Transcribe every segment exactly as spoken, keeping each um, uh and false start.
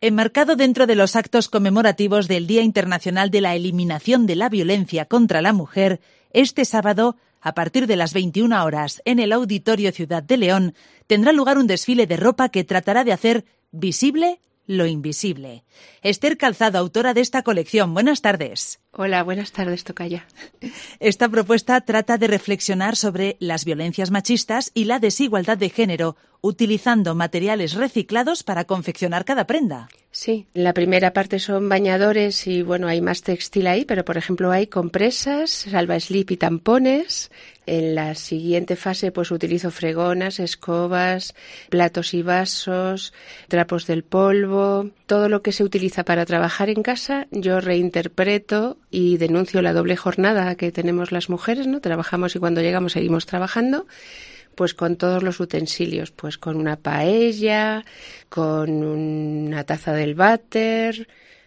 Enmarcado dentro de los actos conmemorativos del Día Internacional de la Eliminación de la Violencia contra la Mujer, este sábado, a partir de las veintiuna horas, en el Auditorio Ciudad de León, tendrá lugar un desfile de ropa que tratará de hacer visible lo invisible. Esther Calzado, autora de esta colección. Buenas tardes. Hola, buenas tardes, tocaya. Esta propuesta trata de reflexionar sobre las violencias machistas y la desigualdad de género, utilizando materiales reciclados para confeccionar cada prenda. Sí, la primera parte son bañadores y, bueno, hay más textil ahí, pero, por ejemplo, hay compresas, salva slip y tampones. En la siguiente fase, pues, utilizo fregonas, escobas, platos y vasos, trapos del polvo. Todo lo que se utiliza para trabajar en casa, yo reinterpreto y denuncio la doble jornada que tenemos las mujeres, ¿no? Trabajamos y cuando llegamos seguimos trabajando. Pues con todos los utensilios, pues con una paella, con una taza del váter,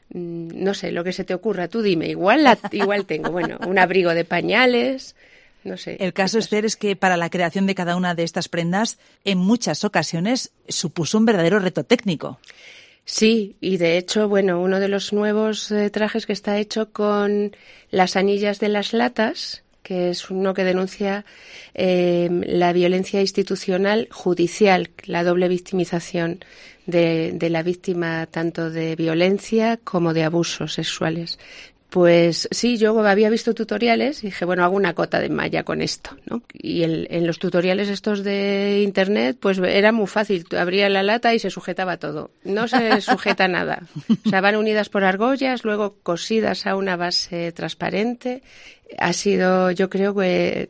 no sé, lo que se te ocurra, tú dime, igual la, igual tengo, bueno, un abrigo de pañales, no sé. El caso, Esther, es que para la creación de cada una de estas prendas, en muchas ocasiones supuso un verdadero reto técnico. Sí, y de hecho, bueno, uno de los nuevos eh, trajes que está hecho con las anillas de las latas, que es uno que denuncia eh, la violencia institucional judicial, la doble victimización de, de la víctima tanto de violencia como de abusos sexuales. Pues sí, yo había visto tutoriales y dije, bueno, hago una cota de malla con esto, ¿no? Y el, en los tutoriales estos de internet, pues era muy fácil. Abría la lata y se sujetaba todo. No se sujeta nada. O sea, van unidas por argollas, luego cosidas a una base transparente. Ha sido, yo creo que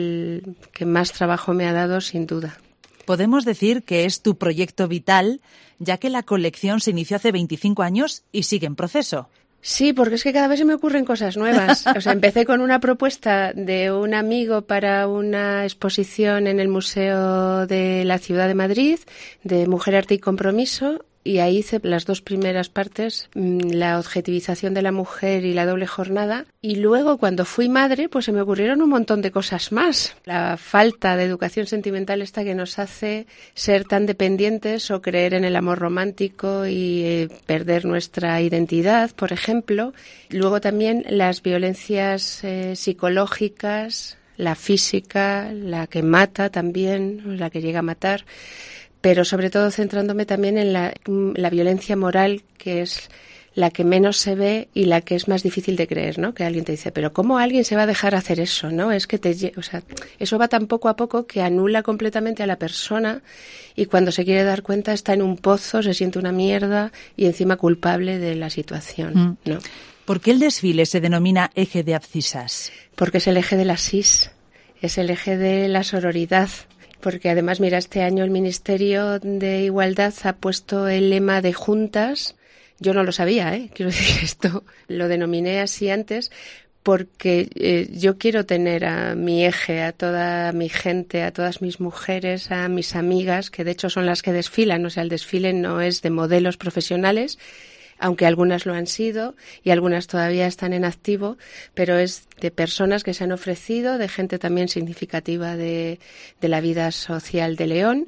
el que más trabajo me ha dado, sin duda. Podemos decir que es tu proyecto vital, ya que la colección se inició hace veinticinco años y sigue en proceso. Sí, porque es que cada vez se me ocurren cosas nuevas. O sea, empecé con una propuesta de un amigo para una exposición en el Museo de la Ciudad de Madrid, de Mujer, Arte y Compromiso, y ahí hice las dos primeras partes, la objetivización de la mujer y la doble jornada. Y luego, cuando fui madre, pues se me ocurrieron un montón de cosas más. La falta de educación sentimental esta que nos hace ser tan dependientes o creer en el amor romántico y eh, perder nuestra identidad, por ejemplo. Luego también las violencias eh, psicológicas, la física, la que mata también, la que llega a matar, pero sobre todo centrándome también en la, la violencia moral, que es la que menos se ve y la que es más difícil de creer, ¿no? Que alguien te dice, pero ¿cómo alguien se va a dejar hacer eso, no? Es que te, o sea, eso va tan poco a poco que anula completamente a la persona y cuando se quiere dar cuenta está en un pozo, se siente una mierda y encima culpable de la situación, ¿no? ¿Por qué el desfile se denomina eje de abscisas? Porque es el eje de la sis, es el eje de la sororidad. Porque además, mira, este año el Ministerio de Igualdad ha puesto el lema de juntas. Yo no lo sabía, ¿eh? Quiero decir, esto lo denominé así antes porque eh, yo quiero tener a mi eje, a toda mi gente, a todas mis mujeres, a mis amigas, que de hecho son las que desfilan. O sea, el desfile no es de modelos profesionales, aunque algunas lo han sido y algunas todavía están en activo, pero es de personas que se han ofrecido, de gente también significativa de, de la vida social de León,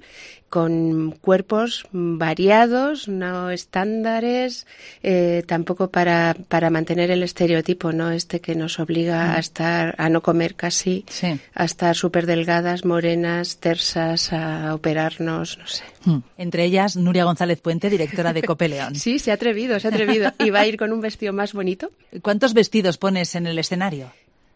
con cuerpos variados, no estándares, eh, tampoco para, para mantener el estereotipo, ¿no? Este que nos obliga mm. a estar, a no comer casi, sí. a estar súper delgadas, morenas, tersas, a operarnos, no sé. Mm. Entre ellas, Nuria González Puente, directora de Cope León. Sí, se ha atrevido, se ha atrevido. ¿Y va a ir con un vestido más bonito? ¿Cuántos vestidos pones en el escenario?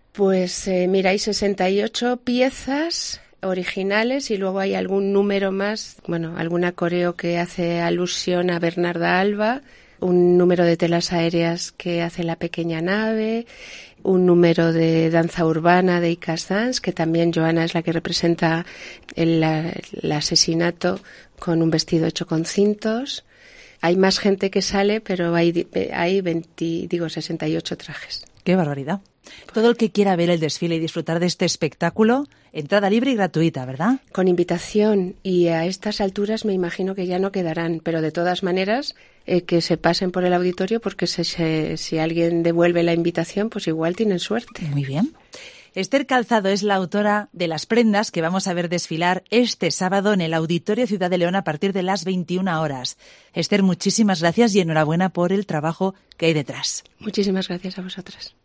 Pues eh, mira, hay sesenta y ocho piezas originales y luego hay algún número más, bueno, alguna coreo que hace alusión a Bernarda Alba, un número de telas aéreas que hace La Pequeña Nave, un número de danza urbana de Icas Dance, que también Joana es la que representa el, la, el asesinato con un vestido hecho con cintos. Hay más gente que sale, pero hay, hay veinte, digo, sesenta y ocho trajes. ¡Qué barbaridad! Todo el que quiera ver el desfile y disfrutar de este espectáculo, entrada libre y gratuita, ¿verdad? Con invitación, y a estas alturas me imagino que ya no quedarán, pero de todas maneras eh, que se pasen por el auditorio porque se, se, si alguien devuelve la invitación, pues igual tienen suerte. Muy bien. Esther Calzado es la autora de las prendas que vamos a ver desfilar este sábado en el Auditorio Ciudad de León a partir de las veintiuna horas. Esther, muchísimas gracias y enhorabuena por el trabajo que hay detrás. Muchísimas gracias a vosotras.